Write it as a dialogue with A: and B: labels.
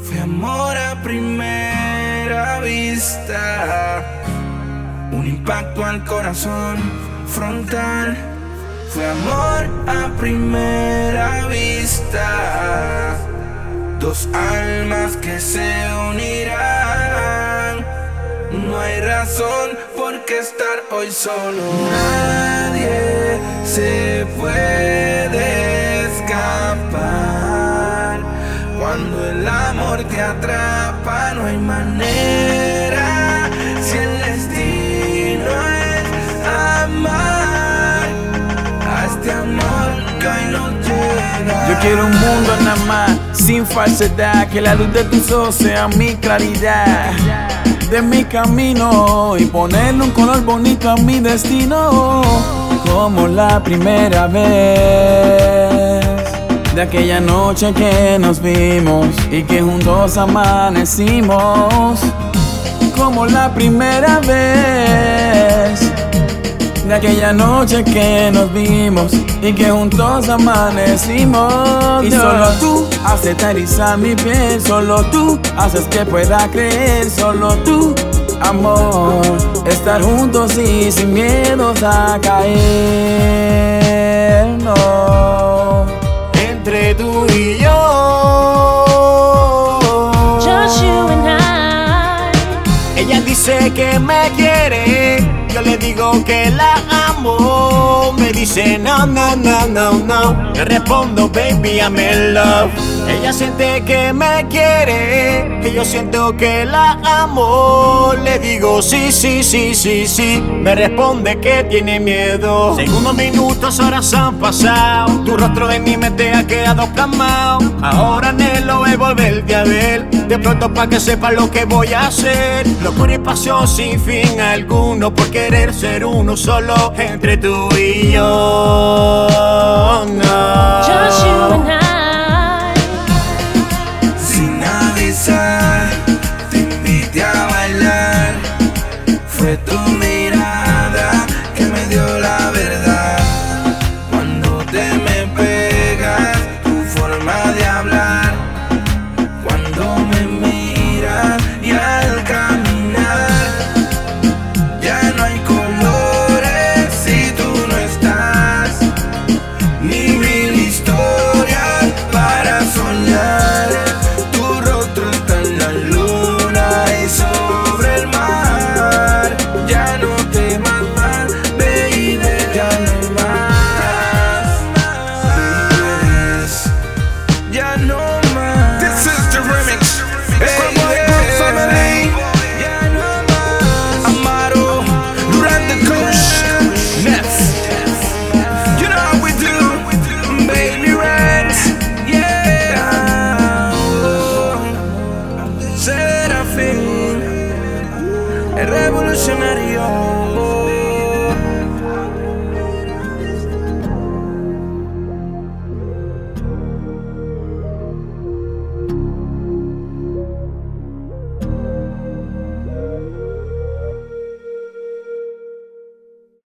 A: Fue amor a primera vista, un impacto al corazón frontal. Fue amor a primera vista, dos almas que se unirán. No hay razón por qué estar hoy solo. Nadie se puede escapar. Cuando el amor te atrapa, no hay manera. Si el destino es amar a este amor que hoy no llega.
B: Yo quiero un mundo nada más, sin falsedad. Que la luz de tus ojos sea mi claridad de mi camino y ponerle un color bonito a mi destino. Como la primera vez de aquella noche que nos vimos y que juntos amanecimos. Como la primera vez de aquella noche que nos vimos y que juntos amanecimos. Y solo tú haces erizar mi piel, solo tú haces que pueda creer, solo tú, amor, estar juntos y sin miedos a caer, no.
C: Entre tú y yo,
D: just you and I.
C: ella dice que me quiere, yo le digo que la amo. Me dice no, no, no, no, no. Le respondo baby I'm in love. Ella siente que me quiere y yo siento que la amo. Le digo sí, sí, sí, sí, sí. Me responde que tiene miedo. Segundos, minutos, horas han pasado. Tu rostro en mi mente ha quedado plasmado. Ahora anhelo es volverte a ver. De pronto pa' que sepa lo que voy a hacer. Locura y pasión sin fin alguno, por querer ser uno solo entre tú y yo, no.
D: Just you and I.